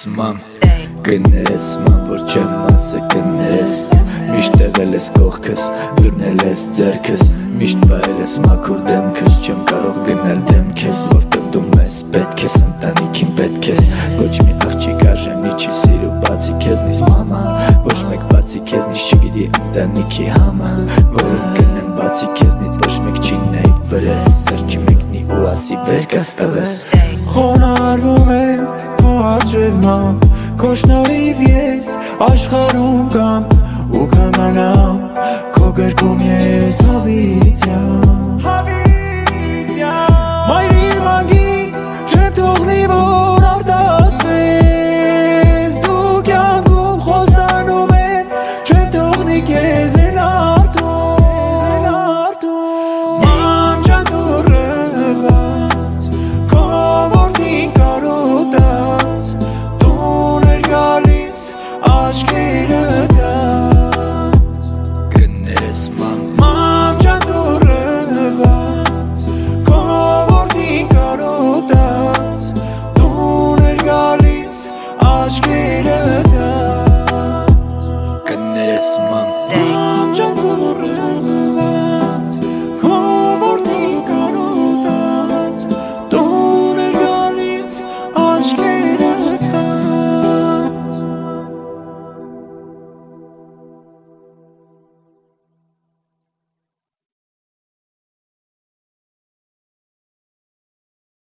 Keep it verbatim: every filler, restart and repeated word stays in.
մամ Կներես մամ, որ չեմ ասը կներես Միշտ եղել ես կողքս, լունել ես ձերքս Միշտ բայել ես մաքուր դեմքս Չեմ կարող գնել դեմքես Որտեղ դու մեզ պետք ես, ընտանիքին պետք ես Ոչ մի աղջիկ արժանի չի սիրու բացի քեզնից մամա Ոչ մեկ բացի քեզնից չգիտի ընտանիքի համը Որը կնեմ բացի քեզնից ոչ մեկ չի նայի վրես Վերջի մեկնի ու ասի վեր կստվես Խոնարհվում եմ քո արջև մամ Քո շնորհիվ ես աշխարհում կամ ու կմնամ